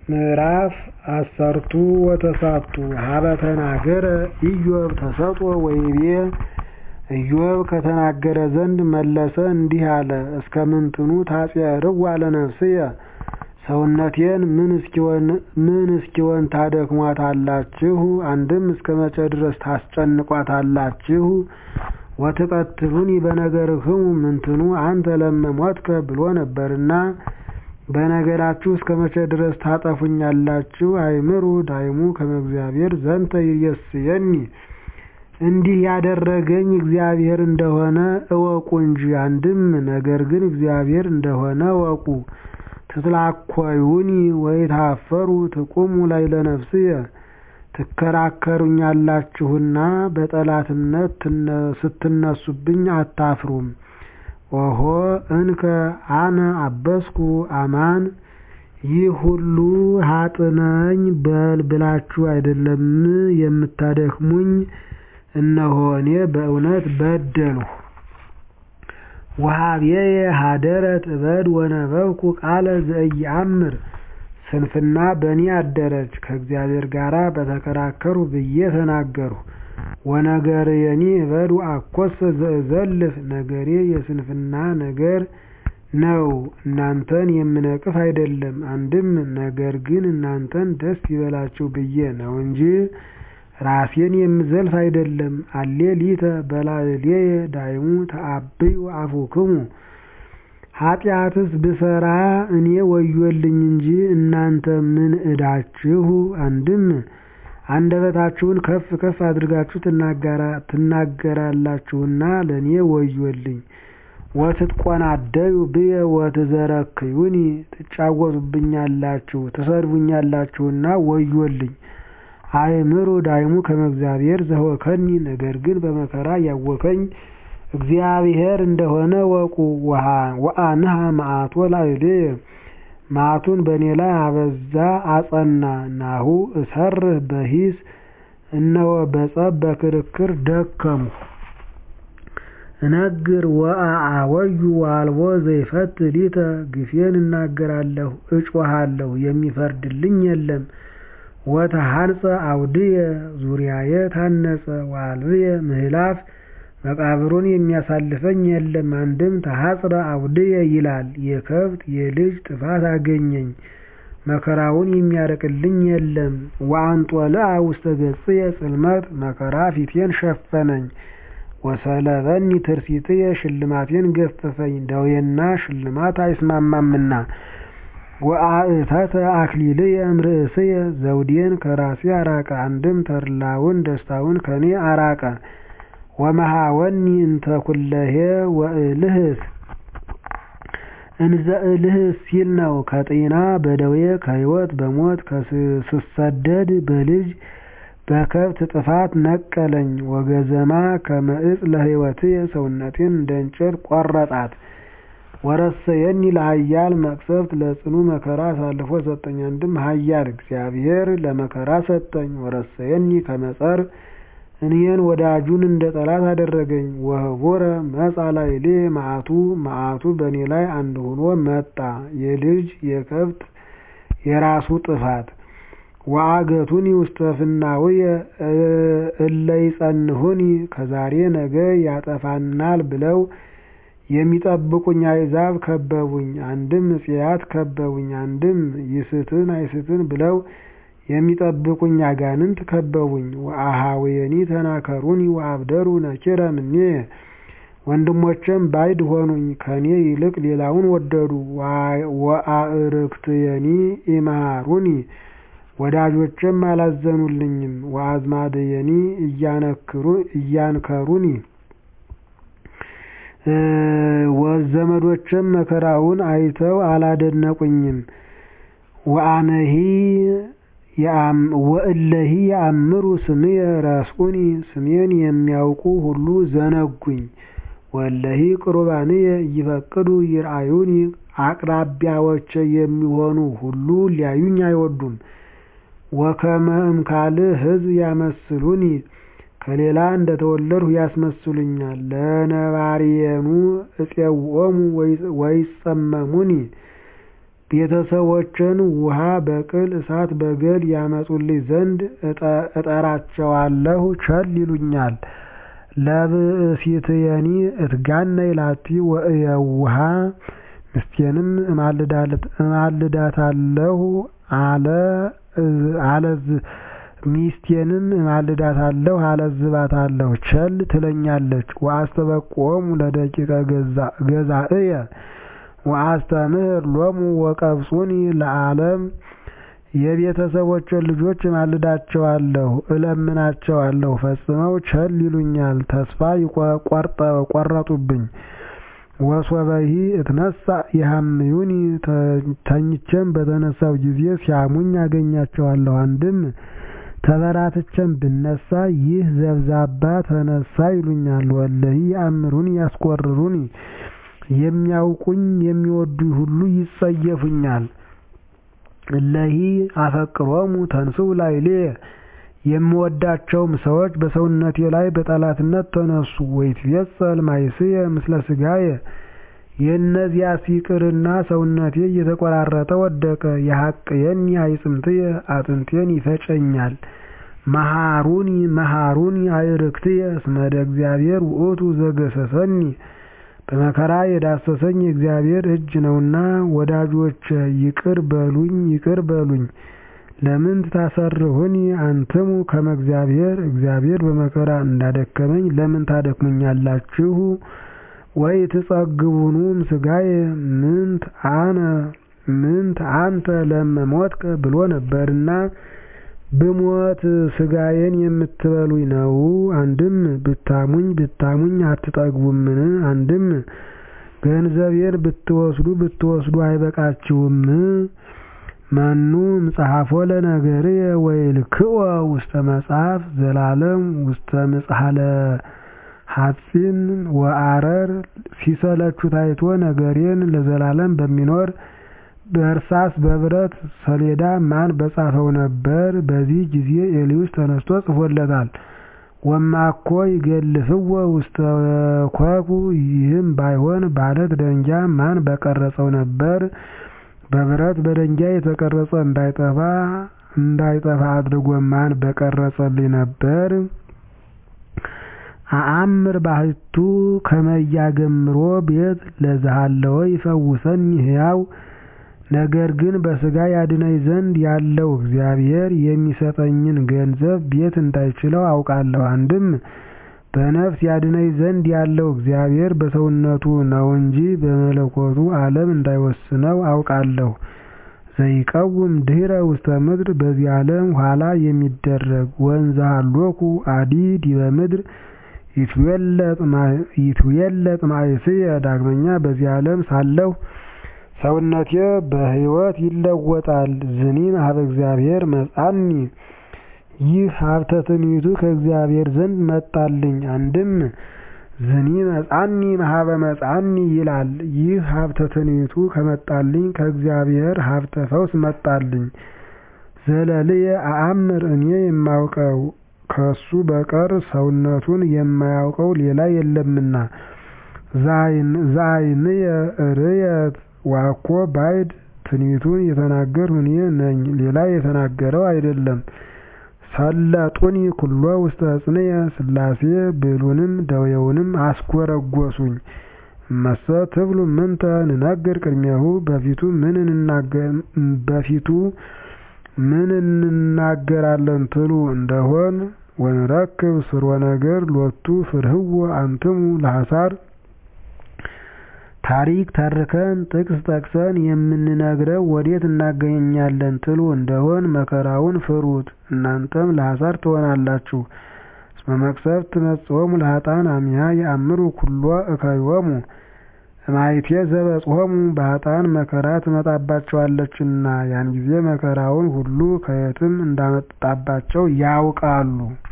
ምዕራፍ አሰርቱ ወተሳቱ ሀበ ተናገረ ኢዮብ ተሰጥኦ ወይቤ ኢዮብ ከተናገረ ዘንድ መለሰ እንዲህ አለ። እስከ ምንትኑ ታጼርዋ ለነፍስየ ሰውነቴን ምን እስኪሆን ታደክሟታላችሁ? አንድም እስከ መቼ ድረስ ታስጨንቋታላችሁ? ወትቀትሉኒ በነገርክሙ ምንትኑ አንተ ለመሞትከ ብሎ ነበርና በነገራችሁ እስከ መቼ ድረስ ታጠፉኛላችሁ? አይምሩ ዳይሙ ከመ እግዚአብሔር ዘንተ ይሬስየኒ እንዲህ ያደረገኝ እግዚአብሔር እንደሆነ እወቁ እንጂ። አንድም ነገር ግን እግዚአብሔር እንደሆነ እወቁ። ትትላኰዩኒ ወይታፈሩ ትቁሙ ላዕለ ነፍስየ ትከራከሩኛላችሁና በጠላትነት ስትነሱብኝ አታፍሩም። ኦሆ እንከ አነ አበስኩ አማን ይህ ሁሉ ኃጥእ በል ብላችሁ አይደለም የምታደክሙኝ? እነሆ እኔ በእውነት በደልሁ። ወሀብየ ሀደረት እበድ ወነበብኩ ቃለ ዘኢየአምር ስንፍና በእኔ አደረች ከእግዚአብሔር ጋር በተከራከሩ ብዬ ተናገርሁ። ወነገርየኒ እበድ ወአኰሰ ዘእዘልፍ ነገሬ የስንፍና ነገር ነው፣ እናንተን የምነቅፍ አይደለም። አንድም ነገር ግን እናንተን ደስ ይበላችሁ ብዬ ነው እንጂ ራሴን የምዘልፍ አይደለም። አሌ ሊተ በላዕሌየ ዳይሙ ተአብዩ አፉክሙ ኃጢአትስ ብሰራ እኔ ወዮልኝ እንጂ እናንተ ምን ዕዳችሁ? አንድም አንደበታችሁን ከፍ ከፍ አድርጋችሁ ትናገራላችሁና ለእኔ ወዮልኝ። ወትትቈናደዩ ብየ ወትዘረክዩኒ ትጫወቱብኛላችሁ ትሰድቡኛላችሁና ወዮልኝ። አእምሩ ዳይሙ ከመ እግዚአብሔር ዘወከኒ ነገር ግን በመከራ ያወከኝ እግዚአብሔር እንደሆነ ወቁ። ወአንሃ መዓቶ ላዕሌየ መዓቱን በእኔ ላይ አበዛ አጸና። ናሁ እሰርህ በሂስ እነሆ በጸብ በክርክር ደከምሁ። እነግር ወአዐወዩ ወአልቦ ዘይፈትሕ ሊተ ግፌን እናገራለሁ እጮሃለሁ የሚፈርድልኝ የለም። ወተሐንጸ አውድየ ዙሪያየ ታነጸ ወአልብየ ምህላፍ መቃብሩን የሚያሳልፈኝ የለም። አንድም ተሐጽረ አውድየ ይላል የከብት የልጅ ጥፋት አገኘኝ መከራውን የሚያርቅልኝ የለም። ወአንጦልዐ ውስተ ገጽየ ጽልመት መከራ ፊቴን ሸፈነኝ። ወሰለበኒ ትርሲትየ ሽልማቴን ገፈፈኝ ደዌና ሽልማት አይስማማምና። ወአእተተ አክሊልየ እምርእስየ ዘውዴን ከራሴ አራቀ። አንድም ተድላውን ደስታውን ከኔ አራቀ። ወመሃወኒ እንተ ኩለሄ ወእልህስ እንዘ እልህስ ሲል ነው። ከጤና በደዌ ከሕይወት በሞት ስሰደድ በልጅ በከብት ጥፋት ነቀለኝ። ወገዘማ ከመ ዕፅ ለሕይወትየ ሰውነቴን እንደ እንጨት ቆረጣት። ወረሰየኒ ለኃያል መቅሰፍት ለጽኑ መከራ አሳልፎ ሰጠኝ። አንድም ኃያል እግዚአብሔር ለመከራ ሰጠኝ። ወረሰየኒ ከመ ጸር እኔን ወዳጁን እንደ ጠላት አደረገኝ። ወህቡረ መጻ ላዕሌየ መዓቱ በእኔ ላይ አንድ ሆኖ መጣ የልጅ የከብት የራሱ ጥፋት። ወአገቱኒ ውስተ ፍናውየ እለ ይጸንሑኒ ከዛሬ ነገ ያጠፋናል ብለው የሚጠብቁኝ አሕዛብ ከበቡኝ። አንድም ዕፄያት ከበቡኝ። አንድም ይስትን አይስትን ብለው የሚጠብቁኝ አጋንንት ከበቡኝ። ወአኀውየኒ ተናከሩኒ ወአብደሩ ነኪረ እምኔየ ወንድሞቼም ባዕድ ሆኑኝ ከኔ ይልቅ ሌላውን ወደዱ። ወአዕርክትየኒ ኢመሃሩኒ ወዳጆቼም አላዘኑልኝም። ወአዝማድየኒ እያንከሩኒ ወዘመዶቼም መከራውን አይተው አላደነቁኝም። ወእለሂ ያአምሩ ስምየ ረስዑኒ ስሜን የሚያውቁ ሁሉ ዘነጉኝ። ወእለሂ ቅሩባንየ ይፈቅዱ ይርአዩኒ አቅራቢያዎቼ የሚሆኑ ሁሉ ሊያዩኝ አይወዱም። ወከመ እምካልእ ሕዝብ ያመስሉኒ ከሌላ እንደተወለድሁ ያስመስሉኛል። ለነባርየኑ እፄውኦሙ ወይጸመሙኒ ቤተሰቦችን ውሃ በቅል እሳት በገል ያመጡልኝ ዘንድ እጠራቸዋለሁ ቸል ይሉኛል። ለብእሲትየኒ እትጋነይ ላቲ ወእየውሃ ሚስቴንም እማልዳታለሁ አለዝባታለሁ ቸል ትለኛለች። ወአስተበቁዖሙ ለደቂቀ ገዛእየ ወአስተምህር ሎሙ ወቀብጹኒ ለዓለም የቤተሰቦችን ልጆች እማልዳቸዋለሁ እለምናቸዋለሁ ፈጽመው ቸል ይሉኛል ተስፋ ቆረጡብኝ። ወሶበሂ እትነሣ ይሃምዩኒ ተኝቼም በተነሳሁ ጊዜ ሲያሙኝ አገኛቸዋለሁ። አንድም ተበራትቼም ብነሳ ይህ ዘብዛባ ተነሣ ይሉኛል። ወእለሂ ያእምሩኒ ያስኰርሩኒ የሚያውቁኝ የሚወዱኝ ሁሉ ይጸየፉኛል። እለሂ አፈቅሮሙ ተንሥኡ ላዕሌየ የምወዳቸውም ሰዎች በሰውነቴ ላይ በጠላትነት ተነሱ። ወይትቤጸል ማይስየ ምስለ ሥጋየ የእነዚያስ ይቅርና ሰውነቴ እየተቆራረጠ ወደቀ። የሐቅየኒ አዕጽምትየ አጥንቴን ይፈጨኛል። መሃሩኒ አዕርክትየ እስመ እደ እግዚአብሔር ውእቱ ዘገሠጸኒ በመከራ የዳሰሰኝ የእግዚአብሔር እጅ ነውና። ወዳጆቼ ይቅር በሉኝ። ለምን ታሰርሁኒ አንትሙ ከመ እግዚአብሔር በመከራ እንዳደከመኝ ለምን ታደክሙኛላችሁ? ወኢትጸግቡኑ እምሥጋየ ምንት አንተ ለመ ሞትከ ብሎ ነበርና ብሞት ሥጋዬን የምትበሉኝ ነው። አንድም ብታሙኝ አትጠግቡምን? አንድም ገንዘቤን ብትወስዱ አይበቃችሁም? መኑ እምጸሐፎ ለነገርየ ወይልክዎ ውስተ መጽሐፍ ዘላለም ውስተ ምጽሐለ ሐጺን ወአረር ሲሰለቹ ታይቶ ነገሬን ለዘላለም በሚኖር በእርሳስ በብረት ሰሌዳ ማን በጻፈው ነበር? በዚህ ጊዜ ኤልዩስ ተነስቶ ጽፎለታል። ወማኮ ይገልፍዎ ውስተ ኮኩ ይህም ባይሆን በዓለት ደንጊያ ማን በቀረጸው ነበር? በብረት በደንጊያ የተቀረጸ እንዳይጠፋ አድርጎ ማን በቀረጸልኝ ነበር? አአምር ባሕቱ ከመ ኢያገምሮ ቤት ለዘሃለወ ይፈውሰኒ ሕያው ነገር ግን በሥጋ ያድነኝ ዘንድ ያለው እግዚአብሔር የሚሰጠኝን ገንዘብ ቤት እንዳይችለው አውቃለሁ። አንድም በነፍስ ያድነኝ ዘንድ ያለው እግዚአብሔር በሰውነቱ ነው እንጂ በመለኮቱ ዓለም እንዳይወስነው አውቃለሁ። ዘይቀውም ድኅረ ውስተ ምድር በዚህ ዓለም ኋላ የሚደረግ ወእንዘ ሀሎኩ አዲ ዲበ ምድር ይትዌለጥ ማእስየ ዳግመኛ በዚህ ዓለም ሳለሁ ሰውነቴ በሕይወት ይለወጣል። ዝኒ ኀበ እግዚአብሔር መጻኒ ይህ ሀብተ ትንቢቱ ከእግዚአብሔር ዘንድ መጣልኝ። አንድም ዝኒ መጻኒ ኀበ መጻኒ ይላል። ይህ ሀብተ ትንቢቱ ከመጣልኝ ከእግዚአብሔር ሀብተ ፈውስ መጣልኝ። ዘለልየ አአምር እኔ የማውቀው ከሱ በቀር ሰውነቱን የማያውቀው ሌላ የለምና። ዘአይንየ ርእየት ዋኮ ባዕድ ትንቢቱን የተናገርሁ እኔ ነኝ፣ ሌላ የተናገረው አይደለም። ሰለጡኒ ኩሎ ውስተ ዕፅንየ ሥላሴ ብሉንም ደዌውንም አስጎረጎሱኝ። እመሰ ትብሉ ምንተ ንነግር ቅድሜሁ በፊቱ ምን እንናገራለን ትሉ እንደሆን ወንረክብ ስርወ ነገር ሎቱ ፍርህዎ አንትሙ ለሐሳር ታሪክ ተርከን ጥቅስ ጠቅሰን የምንነግረው ወዴት እናገኛለን ትሉ እንደሆን መከራውን ፍሩት፣ እናንተም ለሐሳር ትሆናላችሁ። እስመ መቅሰፍት ትመጽኦሙ ለኃጥአን አሚሃ የአምሩ ኩሎ እከዮሙ እማይቴ ዘበጽሖሙ በኃጥአን መከራ ትመጣባቸዋለችና ያን ጊዜ መከራውን ሁሉ ከየትም እንዳመጣባቸው ያውቃሉ።